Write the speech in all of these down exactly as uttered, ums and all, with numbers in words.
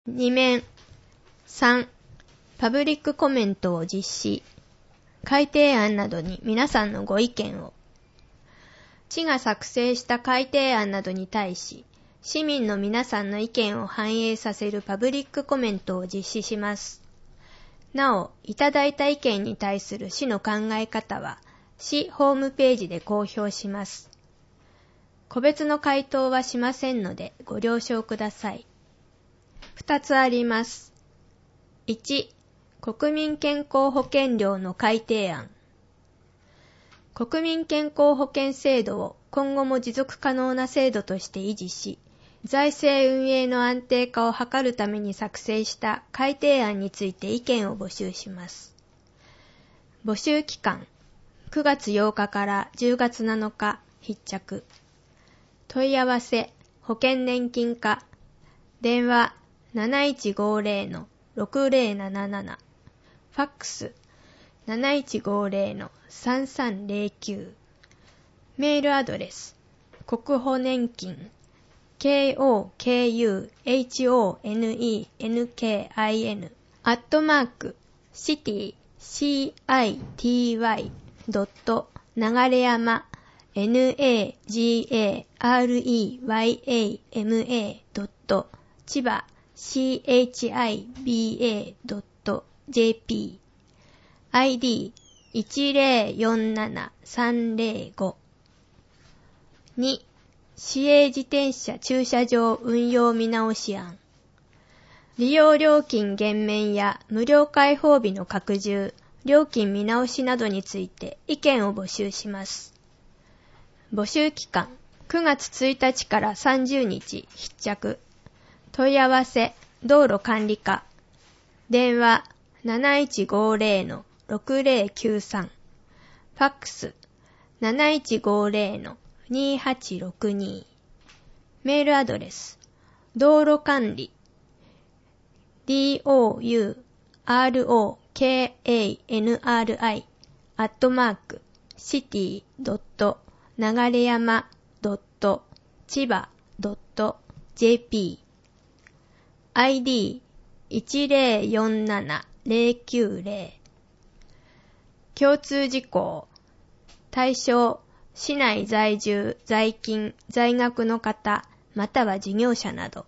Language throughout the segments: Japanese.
に面。さん、パブリックコメントを実施。改定案などに皆さんのご意見を。市が作成した改定案などに対し、市民の皆さんの意見を反映させるパブリックコメントを実施します。なお、いただいた意見に対する市の考え方は、市ホームページで公表します。個別の回答はしませんのでご了承ください。ふたつあります。いち、国民健康保険料の改定案。国民健康保険制度を今後も持続可能な制度として維持し、財政運営の安定化を図るために作成した改定案について意見を募集します。募集期間、くがつようかからじゅうがつなのか必着。問い合わせ、保険年金課。電話、なないちごーぜろのろくぜろなななな。ファックス、なないちごーぜろのさんさんぜろきゅう。メールアドレス、国保年金、ケーオーケーユーエイチオーエヌイーエヌケーアイエヌ、アットマーク、シティ、シーアイティーワイ、ドット、流山、エヌエージーエーアールイーワイエーエムエー、ドット、千葉、シーエイチアイビーエードットジェーピー、アイディーいちぜろよんななさんぜろご。に、市営自転車駐車場運用見直し案。利用料金減免や無料開放日の拡充、料金見直しなどについて意見を募集します。募集期間、くがつついたちからさんじゅうにち必着。問い合わせ、道路管理課。電話、なないちごーぜろのろくぜろきゅうさん。ファックス、なないちごーぜろのにはちろくに。メールアドレス、道路管理、ドゥロー、アットマーク、シティドット流山ドット千葉ドットジェーピー、アイディーいちぜろよんななぜろきゅうぜろ。共通事項、対象、市内在住、在勤、在学の方、または事業者など。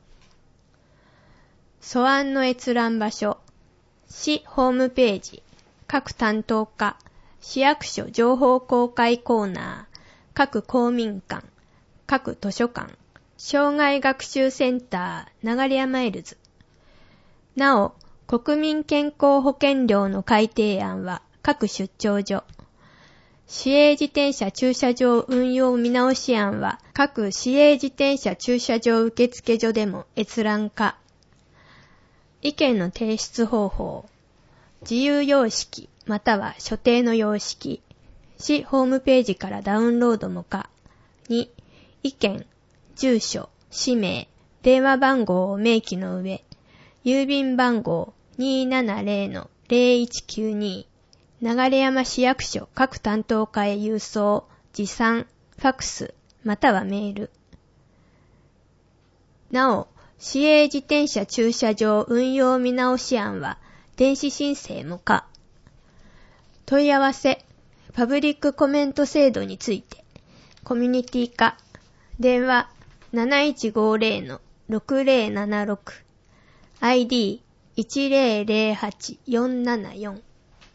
素案の閲覧場所、市ホームページ、各担当課、市役所情報公開コーナー、各公民館、各図書館、障害学習センター、流山エルズ。なお、国民健康保険料の改定案は各出張所。市営自転車駐車場運用見直し案は各市営自転車駐車場受付所でも閲覧可。意見の提出方法。自由様式または所定の様式。市ホームページからダウンロードも可。に、意見、住所、氏名、電話番号を明記の上、郵便番号 にーななぜろのぜろいちきゅうに、流山市役所各担当課へ郵送、持参、ファックス、またはメール。なお、市営自転車駐車場運用見直し案は、電子申請も可。問い合わせ、パブリックコメント制度について、コミュニティ課、電話なないちごーぜろのろくぜろななろく、アイディーいちぜろぜろはちよんななよん。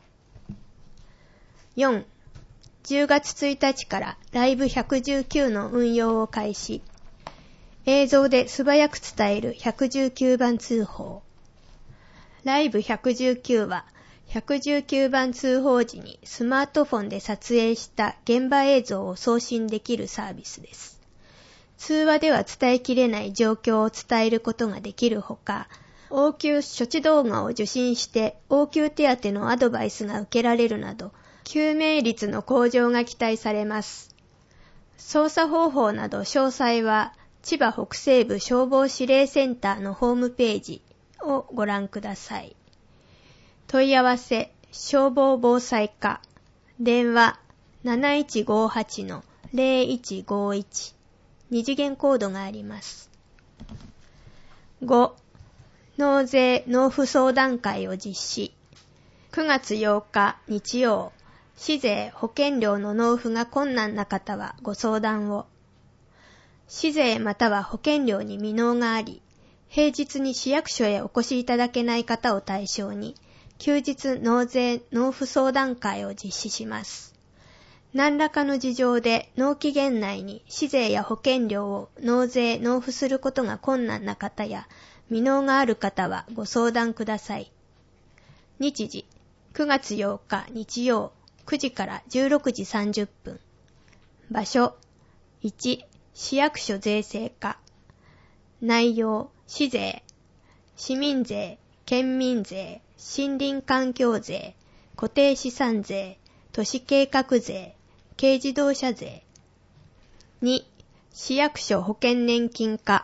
よん、じゅうがつついたちからライブひゃくじゅうきゅうの運用を開始。映像で素早く伝えるひゃくじゅうきゅうばん通報。ライブひゃくじゅうきゅうはひゃくじゅうきゅうばん通報時にスマートフォンで撮影した現場映像を送信できるサービスです。通話では伝えきれない状況を伝えることができるほか、応急処置動画を受信して応急手当のアドバイスが受けられるなど、救命率の向上が期待されます。操作方法など詳細は千葉北西部消防指令センターのホームページをご覧ください。問い合わせ、消防防災課、電話なないちごーはちのぜろいちごーいち、二次元コードがあります。ご、 納税納付相談会を実施。くがつようか日曜、市税保険料の納付が困難な方はご相談を。市税または保険料に未納があり、平日に市役所へお越しいただけない方を対象に、休日納税納付相談会を実施します。何らかの事情で納期限内に市税や保険料を納税納付することが困難な方や未納がある方はご相談ください。日時、くがつようか日曜くじからじゅうろくじさんじゅっぷん。場所、いち、市役所税制課。内容、市税、市民税、県民税、森林環境税、固定資産税、都市計画税、軽自動車税。に、市役所保険年金課。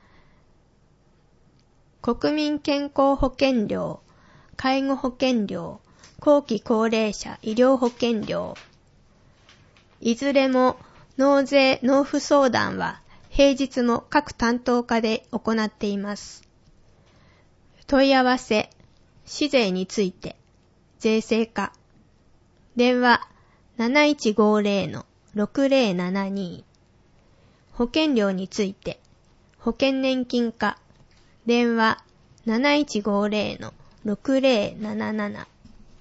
国民健康保険料、介護保険料、後期高齢者医療保険料。いずれも納税納付相談は平日も各担当課で行っています。問い合わせ、市税について、税制課。電話なないちごぜろのろくぜろななに。保険料について、保険年金課。電話なないちごぜろのろくぜろなななな。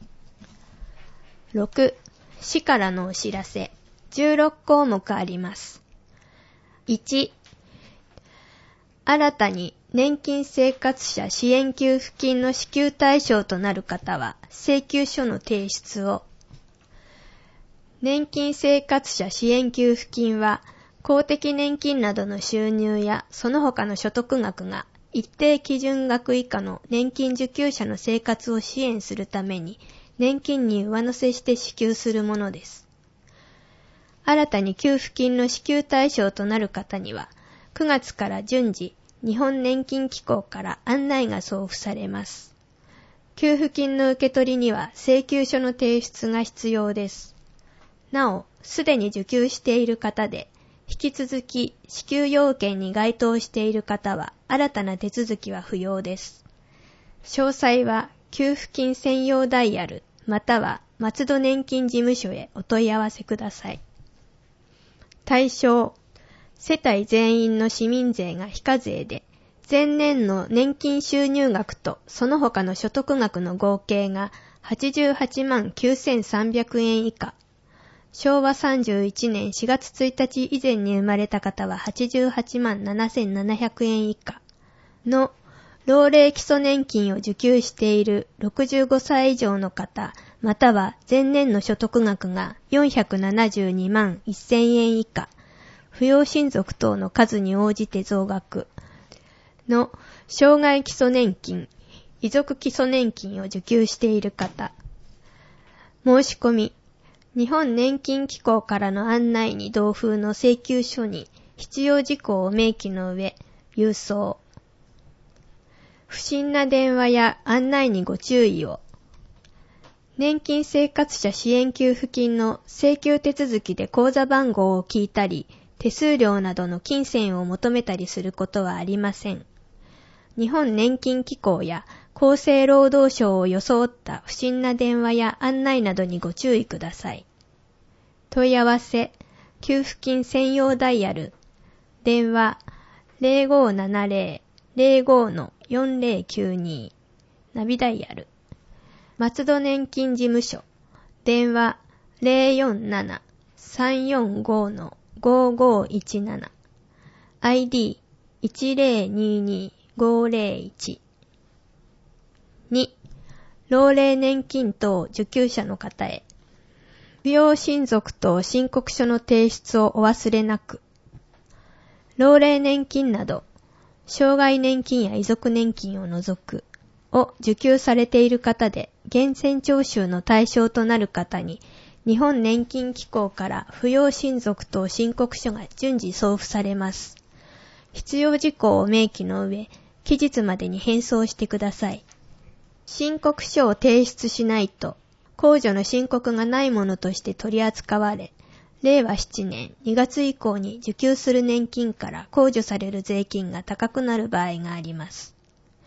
ろく、市からのお知らせ。じゅうろっこうもくあります。いち、新たに年金生活者支援給付金の支給対象となる方は請求書の提出を。年金生活者支援給付金は公的年金などの収入やその他の所得額が一定基準額以下の年金受給者の生活を支援するために年金に上乗せして支給するものです。新たに給付金の支給対象となる方にはくがつから順次日本年金機構から案内が送付されます。給付金の受け取りには請求書の提出が必要です。なお、すでに受給している方で、引き続き支給要件に該当している方は新たな手続きは不要です。詳細は給付金専用ダイヤルまたは松戸年金事務所へお問い合わせください。対象、世帯全員の市民税が非課税で、前年の年金収入額とその他の所得額の合計がはちじゅうはちまんきゅうせんさんびゃくえん以下。しょうわさんじゅういちねんしがつついたち以前に生まれた方ははちじゅうはちまんななせんななひゃくえん以下の老齢基礎年金を受給しているろくじゅうごさい以上の方、または前年の所得額がよんひゃくななじゅうにまんせんえん以下、扶養親族等の数に応じて増額の障害基礎年金、遺族基礎年金を受給している方。申し込み、日本年金機構からの案内に同封の請求書に必要事項を明記の上、郵送。不審な電話や案内にご注意を。年金生活者支援給付金の請求手続きで口座番号を聞いたり、手数料などの金銭を求めたりすることはありません。日本年金機構や厚生労働省を装った不審な電話や案内などにご注意ください。問い合わせ、給付金専用ダイヤル、電話 ゼロごななゼロ ゼロご のよんぜろきゅうに、ナビダイヤル、松戸年金事務所、電話 ゼロよんなな さんよんご のごごいちなな、アイディーいちゼロににごゼロいち。に、老齢年金等受給者の方へ、扶養親族等申告書の提出をお忘れなく。老齢年金など、障害年金や遺族年金を除く、を受給されている方で、源泉徴収の対象となる方に、日本年金機構から扶養親族等申告書が順次送付されます。必要事項を明記の上、期日までに返送してください。申告書を提出しないと、控除の申告がないものとして取り扱われ、れいわななねんにがつ以降に受給する年金から控除される税金が高くなる場合があります。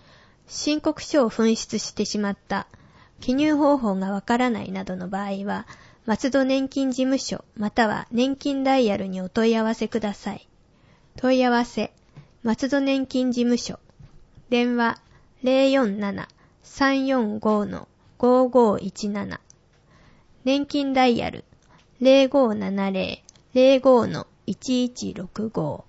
申告書を紛失してしまった、記入方法がわからないなどの場合は、松戸年金事務所または年金ダイヤルにお問い合わせください。問い合わせ、松戸年金事務所。電話 ゼロよんなな さんよんご ごごいちなな。年金ダイヤル ゼロごななゼロ ゼロご いちいちろくご。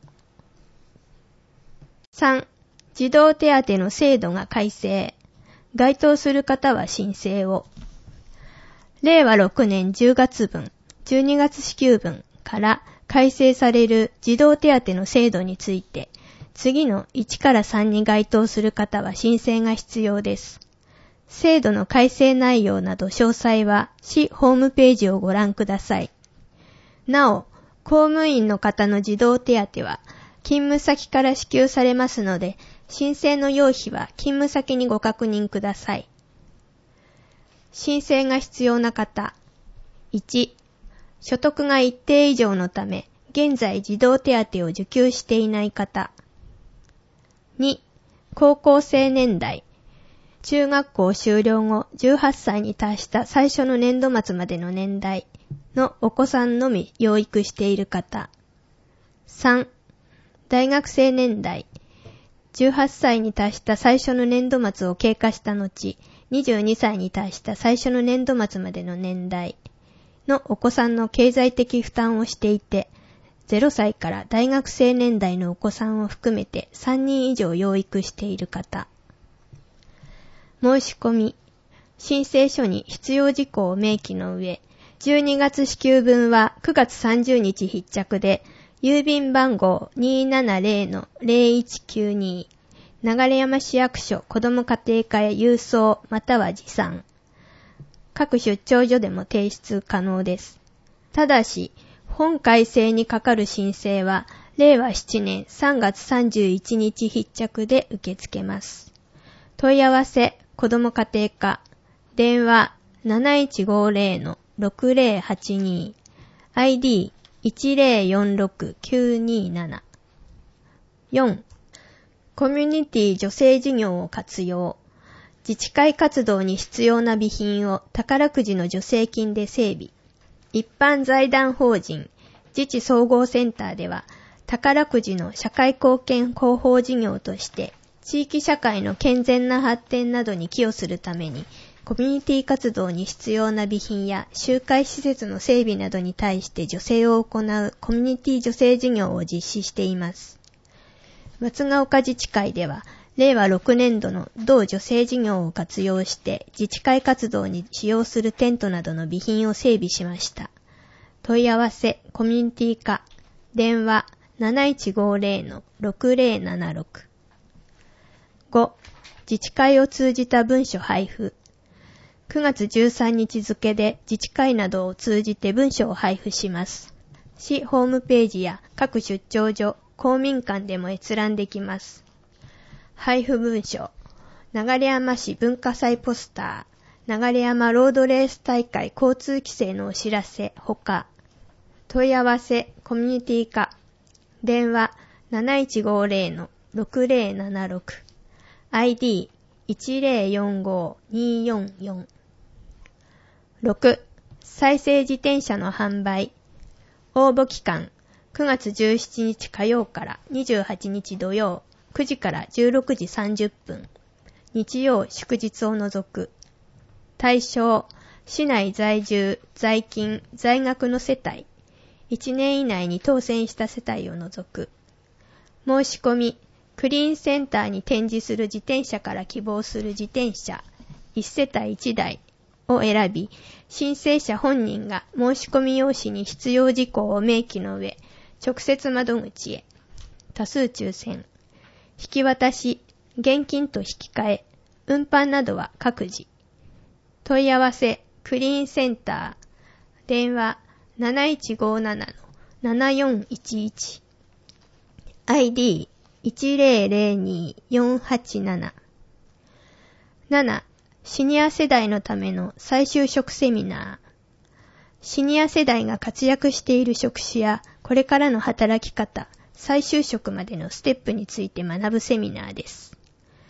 さん. 児童手当の制度が改正。該当する方は申請を。れいわろくねんじゅうがつぶん、じゅうにがつ支給分から改正される児童手当の制度について、次のいちからさんに該当する方は申請が必要です。制度の改正内容など詳細は市ホームページをご覧ください。なお、公務員の方の児童手当は勤務先から支給されますので、申請の要否は勤務先にご確認ください。申請が必要な方。いち. 所得が一定以上のため、現在児童手当を受給していない方。に. 高校生年代。中学校修了後じゅうはっさいに達した最初の年度末までの年代のお子さんのみ養育している方。さん. 大学生年代。じゅうはっさいに達した最初の年度末を経過した後、にじゅうにさいに達した最初の年度末までの年代のお子さんの経済的負担をしていて、ゼロさいから大学生年代のお子さんを含めてさんにん以上養育している方。申し込み。申請書に必要事項を明記の上、じゅうにがつ支給分はくがつさんじゅうにち必着で、郵便番号 にーななゼロのゼロいちきゅうに、流山市役所子ども家庭課へ郵送または持参。各出張所でも提出可能です。ただし、本改正にかかる申請は、れいわななねんさんがつさんじゅういちにち必着で受け付けます。問い合わせ、子ども家庭課。電話 なないちごゼロのろくゼロはちに。アイディーいちゼロよんろくきゅうになな。よん. コミュニティ助成事業を活用。自治会活動に必要な備品を宝くじの助成金で整備。一般財団法人自治総合センターでは、宝くじの社会貢献広報事業として、地域社会の健全な発展などに寄与するために、コミュニティ活動に必要な備品や集会施設の整備などに対して助成を行うコミュニティ助成事業を実施しています。松ヶ丘自治会では、れいわろくねんどの同助成事業を活用して自治会活動に使用するテントなどの備品を整備しました。問い合わせ、コミュニティ課。電話 なないちごゼロのろくゼロななろく。ご. 自治会を通じた文書配布。くがつじゅうさんにち付で自治会などを通じて文書を配布します。市ホームページや各出張所、公民館でも閲覧できます。配布文書。流山市文化祭ポスター、流山ロードレース大会交通規制のお知らせほか、問い合わせコミュニティ課。電話 なないちごゼロのろくゼロななろく。アイディーいちゼロよんごによんよん。ろく. 再生自転車の販売。応募期間くがつじゅうしちにち火曜からにじゅうはちにち土曜くじからじゅうろくじさんじゅっぷん。日曜祝日を除く。対象市内在住、在勤、在学の世帯。いちねん以内に当選した世帯を除く。申し込みクリーンセンターに展示する自転車から希望する自転車いち世帯いちだいを選び、申請者本人が申し込み用紙に必要事項を明記の上、直接窓口へ。多数抽選。引き渡し、現金と引き換え、運搬などは各自。問い合わせ、クリーンセンター。電話 なないちごななのななよんいちいち。アイディーいちゼロゼロによんはちなな。なな. シニア世代のための再就職セミナー。シニア世代が活躍している職種やこれからの働き方、再就職までのステップについて学ぶセミナーです。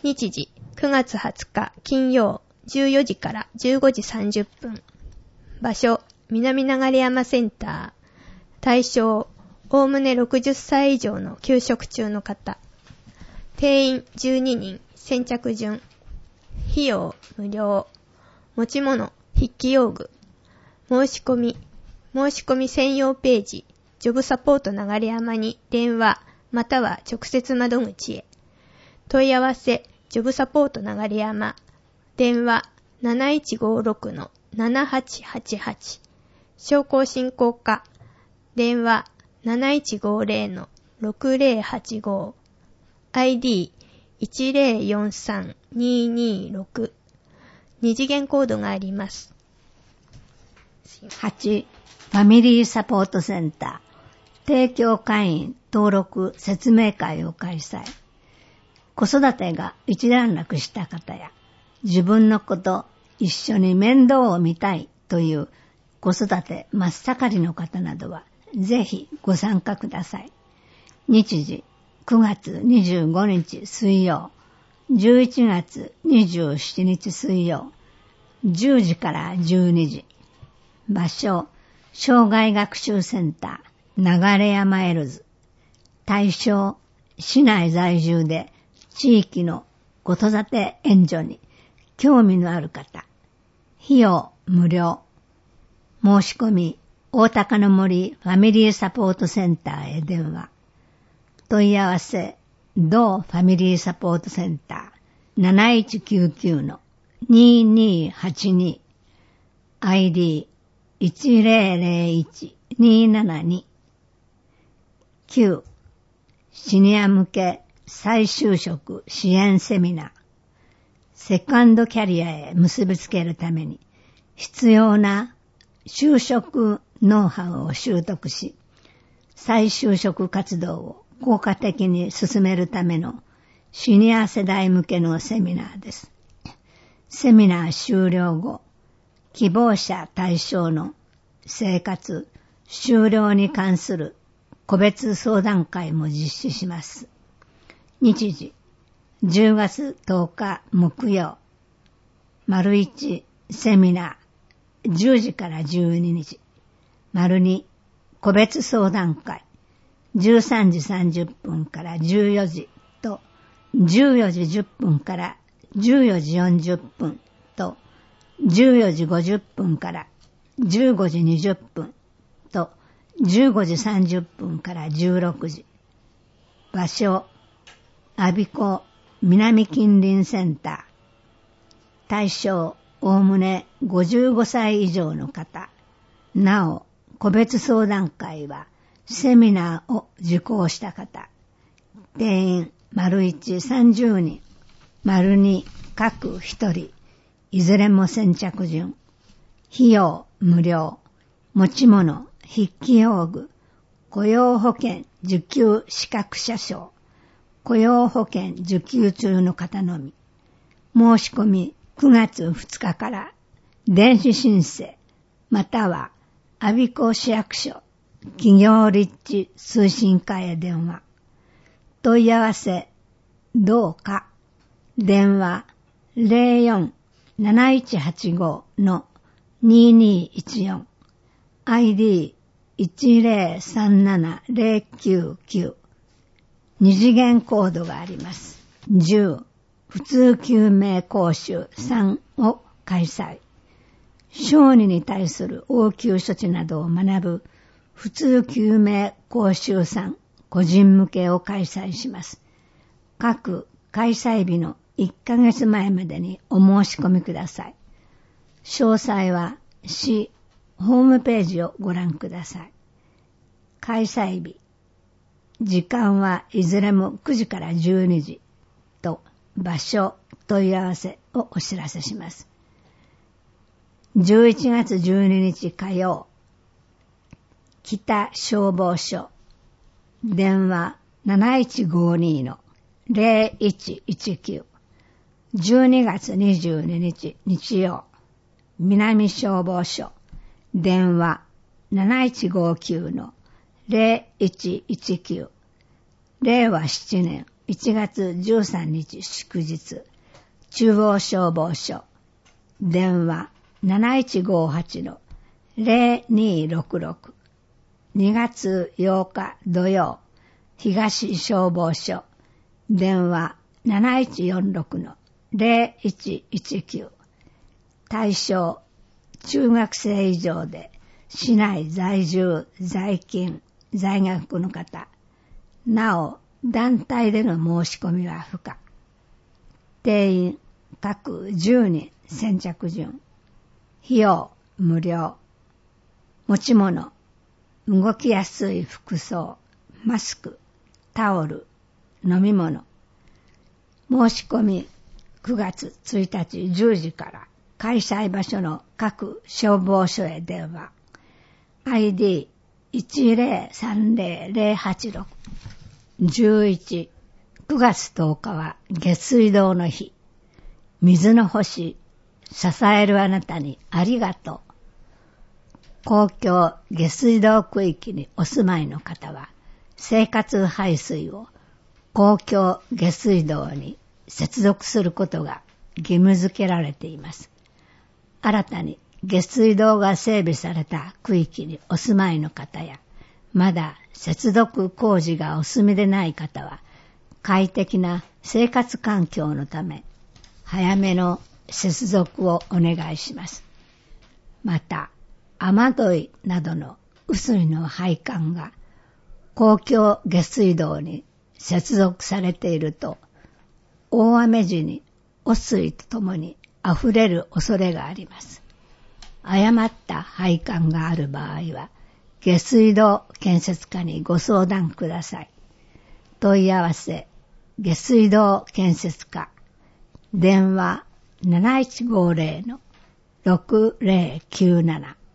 日時くがつはつか金曜じゅうよじからじゅうごじさんじゅっぷん。場所南流山センター。対象おおむねろくじゅっさい以上の休職中の方。定員じゅうににん。先着順。費用無料。持ち物筆記用具。申し込み申し込み専用ページジョブサポート流山に電話または直接窓口へ。問い合わせジョブサポート流山電話 なないちごろくのななはちはちはち 商工振興課電話 なないちごぜろのろくぜろはちご アイディーいちぜろよんさんにーにーろく 二次元コードがあります。 はち. ファミリーサポートセンター提供会員登録説明会を開催。子育てが一段落した方や自分の子と一緒に面倒を見たいという子育て真っ盛りの方などはぜひご参加ください。日時くがつにじゅうごにち水曜、じゅういちがつにじゅうしちにち水曜、じゅうじからじゅうにじ。場所障害学習センター流山エルズ。対象市内在住で地域の子育て援助に興味のある方。費用無料。申し込み大高の森ファミリーサポートセンターへ電話。問い合わせ同ファミリーサポートセンター なないちきゅうきゅうのにーにーはちに アイディーいちぜろぜろいちにーななに。きゅう. シニア向け再就職支援セミナー。セカンドキャリアへ結びつけるために必要な就職ノウハウを習得し、再就職活動を効果的に進めるためのシニア世代向けのセミナーです。セミナー終了後、希望者対象の生活終了に関する個別相談会も実施します。日時じゅうがつとおか木曜、丸いちセミナーじゅうじからじゅうにじ、丸に個別相談会じゅうさんじさんじゅっぷんからじゅうよじとじゅうよじじゅっぷんからじゅうよじよんじゅっぷんとじゅうよじごじゅっぷんからじゅうごじにじゅっぷんとじゅうごじさんじゅっぷんからじゅうろくじ。場所我孫子南近隣センター。対象おおむねごじゅうごさい以上の方。なお個別相談会はセミナーを受講した方。定員丸いちさんじゅうにん、丸に各ひとり、いずれも先着順。費用無料。持ち物筆記用具、雇用保険受給資格者証、雇用保険受給中の方のみ。申し込みくがつふつかから電子申請または我孫子市役所企業立地推進課へ電話。問い合わせどうか電話 ゼロよん なないちはちご のにーにーいちよん アイディーいちぜろさんななぜろきゅうきゅう。二次元コードがあります。じゅう普通救命講習さんを開催。小児に対する応急処置などを学ぶ普通救命講習さん個人向けを開催します。各開催日のいっかげつまえまでにお申し込みください。詳細は市ホームページをご覧ください。開催日、時間はいずれもくじからじゅうにじと場所、問い合わせをお知らせします。じゅういちがつじゅうににち火曜、北消防署、電話なないちごにのぜろいちいちきゅう。じゅうにがつにじゅうににち日曜、南消防署、電話なないちごきゅうのぜろいちいちきゅう。れいわしちねんいちがつじゅうさんにち祝日、中央消防署、電話 なないちごはち の ゼロにろくろく。にがつようか土曜、東消防署、電話 なないちよんろく の ゼロいちいちきゅう。対象、中学生以上で、市内在住、在勤、在学の方。なお、団体での申し込みは不可。定員、各じゅうにん先着順。費用、無料。持ち物、動きやすい服装、マスク、タオル、飲み物。申し込み、くがつついたちじゅうじから開催場所の各消防署へ電話。アイディーいちゼロさんゼロゼロはちろく。じゅういち、くがつとおかは下水道の日。水の星、支えるあなたにありがとう。公共下水道区域にお住まいの方は、生活排水を公共下水道に接続することが義務付けられています。新たに下水道が整備された区域にお住まいの方や、まだ接続工事がお済みでない方は、快適な生活環境のため、早めの接続をお願いします。また、雨どいなどの雨水の配管が公共下水道に接続されていると、大雨時に汚水とともに溢れる恐れがあります。誤った配管がある場合は、下水道建設課にご相談ください。問い合わせ、下水道建設課、電話 なないちごゼロ のろくゼロきゅうなな。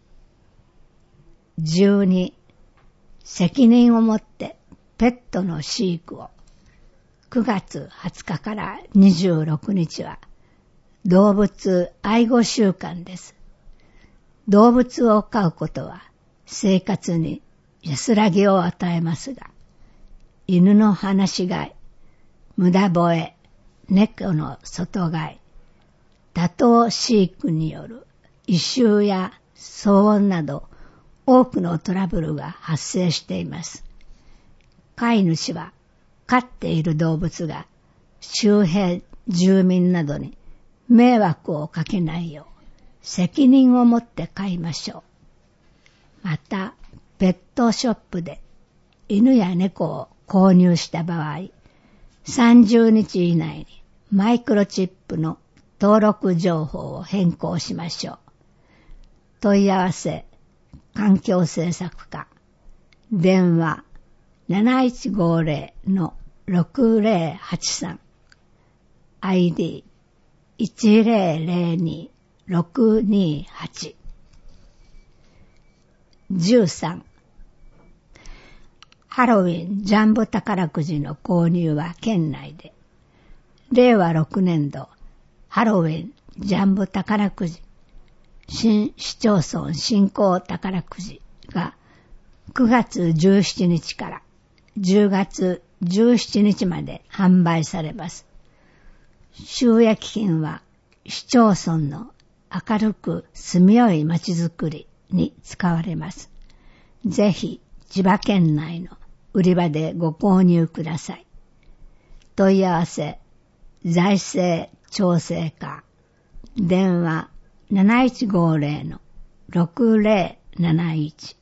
じゅうに、責任を持ってペットの飼育を。くがつはつかからにじゅうろくにちは動物愛護週間です。動物を飼うことは生活に安らぎを与えますが、犬の放し飼い、無駄吠え、猫の外飼い、多頭飼育による異臭や騒音など多くのトラブルが発生しています。飼い主は飼っている動物が周辺住民などに迷惑をかけないよう責任を持って飼いましょう。また、ペットショップで犬や猫を購入した場合、さんじゅうにち以内にマイクロチップの登録情報を変更しましょう。問い合わせ、環境政策課、電話 なないちごゼロ のろくゼロはちさん、アイディーいちゼロゼロに ろくにはち。じゅうさん、ハロウィンジャンボ宝くじの購入は県内で、れいわろくねんどハロウィンジャンボ宝くじ新市町村振興宝くじがくがつじゅうしちにちからじゅうがつじゅうしちにちまで販売されます。収益金は市町村の明るく住みよい街づくりに使われます。ぜひ千葉県内の売り場でご購入ください。問い合わせ、財政調整課、電話 なないちごゼロ のろくゼロなないち。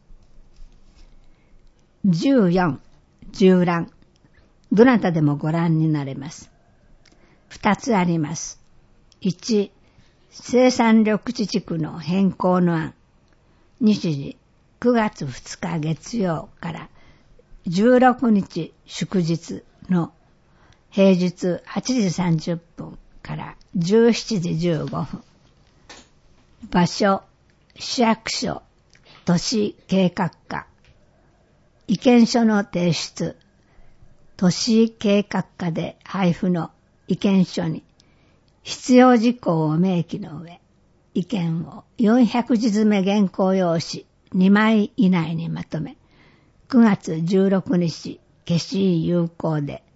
じゅうよん、縦覧。どなたでもご覧になれます。二つあります。いち、生産緑地地区の変更の案。日時、くがつふつか月曜からじゅうろくにち祝日の平日はちじさんじゅっぷんからじゅうしちじじゅうごふん。場所、市役所、都市計画課。意見書の提出。都市計画課で配布の意見書に必要事項を明記の上、意見をよんひゃくじづめ原稿用紙にまい以内にまとめ、くがつじゅうろくにち消印有効で、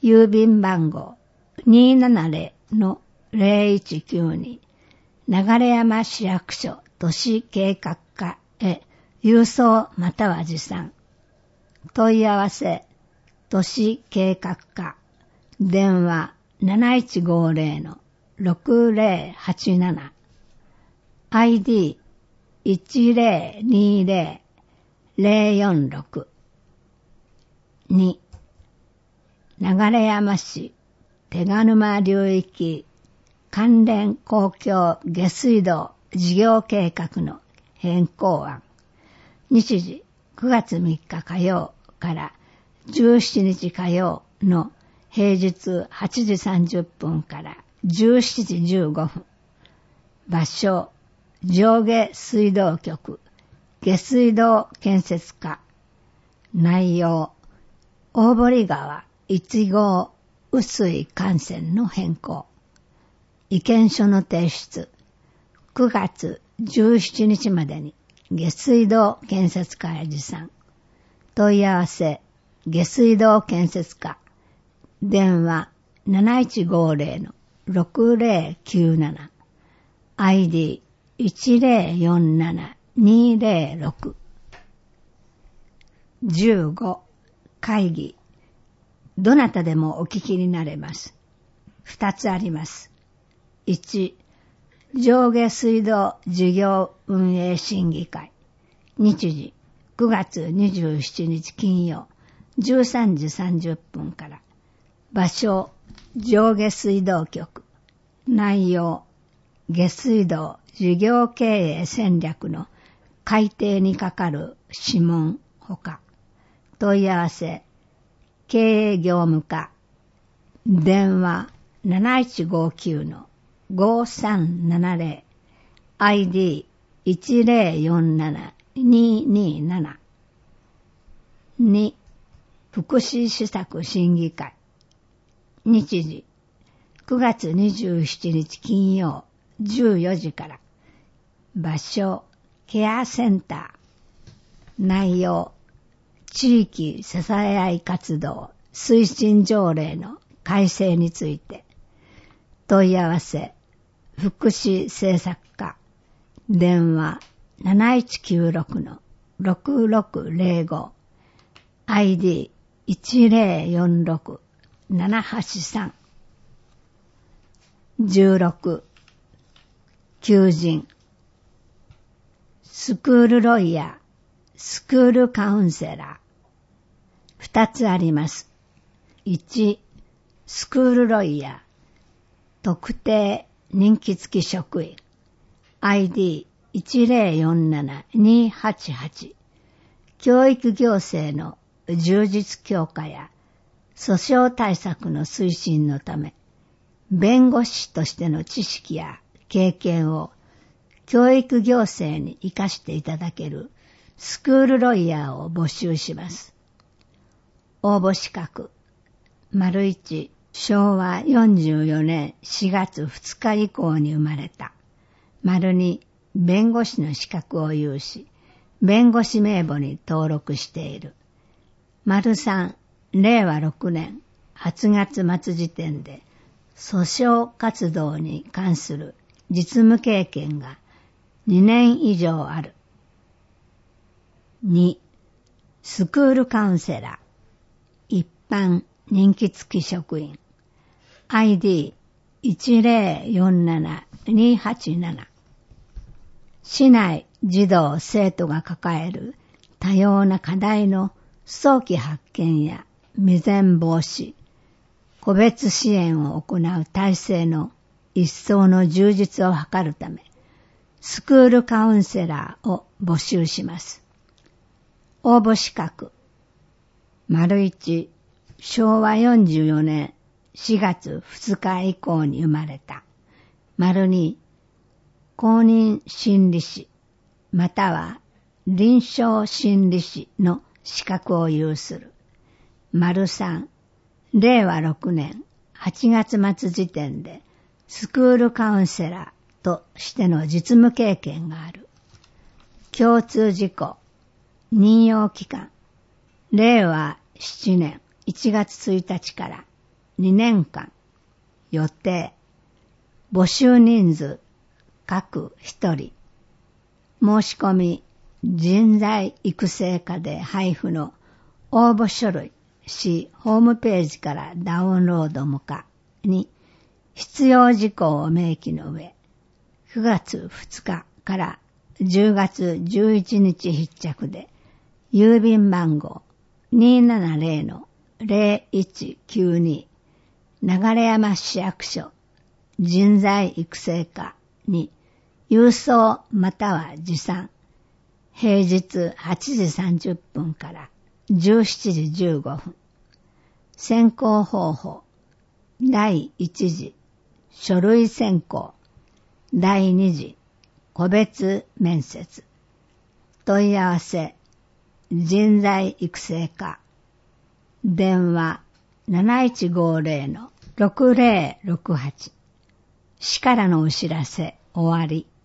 郵便番号 にーななぜろのぜろいちきゅうに 流山市役所都市計画課へ郵送または持参。問い合わせ都市計画課電話 なないちごぜろのろくぜろはちなな アイディーいちぜろにぜろぜろよんろく に流山市手賀沼流域関連公共下水道事業計画の変更案。日時くがつみっか火曜からじゅうしちにち火曜の平日はちじさんじゅっぷんからじゅうしちじじゅうごふん。場所上下水道局下水道建設課。内容大堀川いちごう雨水幹線の変更。意見書の提出くがつじゅうしちにちまでに下水道建設課へ持参。問い合わせ下水道建設課電話 なないちごぜろのろくぜろきゅうなな アイディーいちぜろよんななにぜろろく。じゅうご会議どなたでもお聞きになれます。ふたつあります。いち上下水道事業運営審議会。日時くがつにじゅうしちにち金曜じゅうさんじさんじゅっぷんから。場所上下水道局。内容下水道事業経営戦略の改定にかかる諮問ほか。問い合わせ経営業務課電話 なないちごきゅうのごさんななぜろ アイディーいちぜろよんななにになな。に福祉施策審議会。日時くがつにじゅうしちにち金曜じゅうよじから。場所ケアセンター。内容地域支え合い活動推進条例の改正について。問い合わせ福祉政策課電話 なないちきゅうろくのろくろくぜろご アイディーいちぜろよんろくななはちさん。じゅうろく求人スクールロイヤースクールカウンセラー。二つあります。いちスクールロイヤー特定任期付き職員 アイディーいちぜろよんななにはちはち。教育行政の充実強化や訴訟対策の推進のため弁護士としての知識や経験を教育行政に生かしていただけるスクールロイヤーを募集します。応募資格丸一しょうわよんじゅうよねんしがつふつか以降に生まれた。丸に弁護士の資格を有し、弁護士名簿に登録している。丸さんれいわろくねんはちがつ末時点で訴訟活動に関する実務経験がにねん以上ある。にスクールカウンセラー一般任期付き職員 アイディーいちぜろよんななにはちなな。市内児童生徒が抱える多様な課題の早期発見や未然防止、個別支援を行う体制の一層の充実を図るため、スクールカウンセラーを募集します。応募資格丸一しょうわよんじゅうよねんしがつふつか以降に生まれた。丸に公認心理師または臨床心理師の資格を有する。丸さんれいわろくねんはちがつ末時点でスクールカウンセラーとしての実務経験がある。共通事項任用期間れいわななねんいちがつついたちからにねんかん。予定。募集人数、各ひとり。申し込み、人材育成課で配布の応募書類、市ホームページからダウンロードもかに必要事項を明記の上、くがつふつかからじゅうがつじゅういちにち必着で、郵便番号 にーななぜろのぜろいちきゅうに 流山市役所人材育成課に郵送または持参、平日はちじさんじゅっぷんからじゅうしちじじゅうごふん。選考方法。だいいち次、書類選考。だいに次、個別面接。問い合わせ。人材育成課。電話なないちごぜろのろくぜろろくはち。市からのお知らせ終わり。